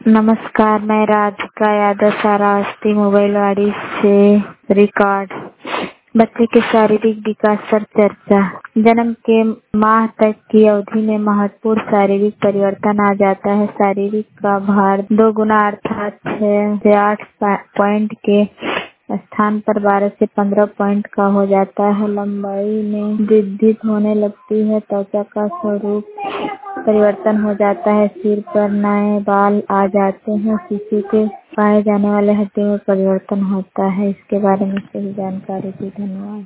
नमस्कार, मैं राधिका यादव सारावस्ती मोबाइलवाड़ी से रिकॉर्ड। बच्चे के शारीरिक विकास पर चर्चा। जन्म के माह तक की अवधि में महत्वपूर्ण शारीरिक परिवर्तन आ जाता है। शारीरिक का भार 2 गुना अर्थात 6 से 8 पॉइंट के स्थान पर 12 से 15 पॉइंट का हो जाता है। लंबाई में वृद्धि होने लगती है। त्वचा का स्वरूप परिवर्तन हो जाता है। सिर पर नए बाल आ जाते हैं। शिशु के पाए जाने वाले हड्डी में परिवर्तन होता है। इसके बारे में सही जानकारी दी। धन्यवाद।